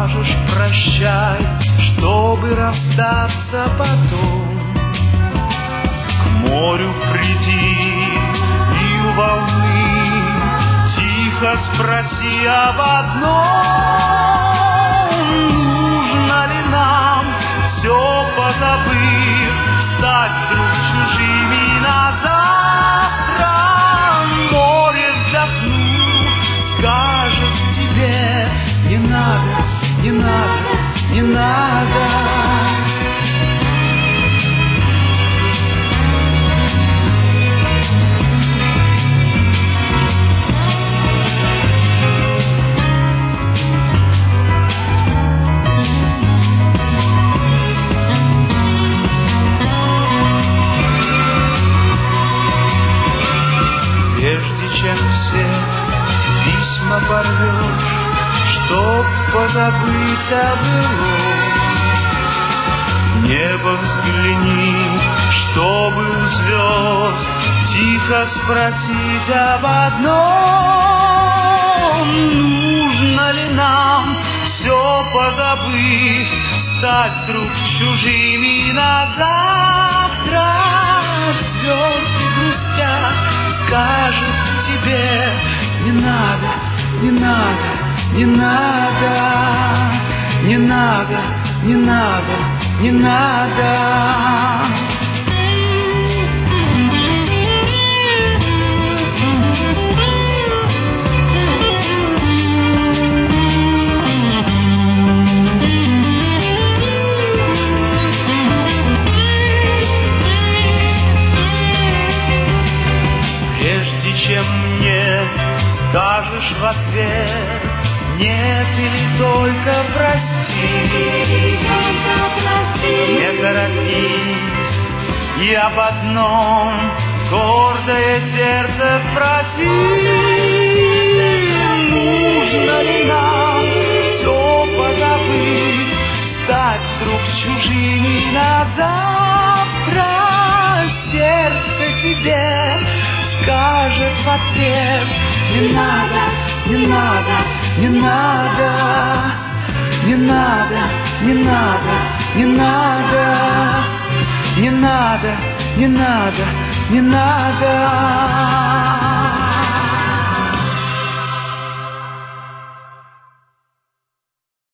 скажешь прощай, чтобы расстаться потом. К морю приди и у волны тихо спроси об одном: нужно ли нам, все позабыв, стать вдруг чужими на завтра? Море вздохнув, скажет тебе: не надо, не надо, не надо. Прежде чем всех письма порвешь, чтоб позабыть о былом, в небо взгляни, чтобы у звезд тихо спросить об одном: нужно ли нам, все позабыв, стать вдруг чужими на завтра? Звезды грустят, скажет тебе: не надо, не надо, не надо, не надо, не надо, не надо. Чем мне скажешь в ответ: нет или только прости, не торопись и об одном гордое сердце спроси: нужно ли нам, все позабыть, стать вдруг чужими на завтра? Сердце тебе скажет в ответ: не надо, не надо, не надо, не надо, не надо, не надо, не надо, не надо, не надо.